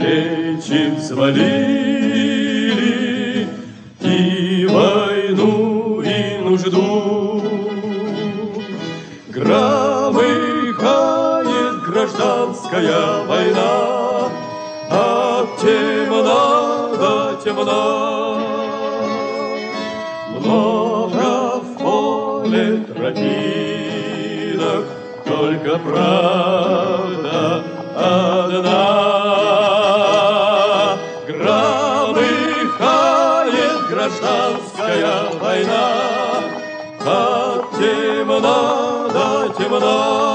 плечи взвалили и войну, и нужду. Громыхает гражданская война, от темна до темна. Много в поле тропинок, только правда одна. Громыхает гражданская война, от темна до темна.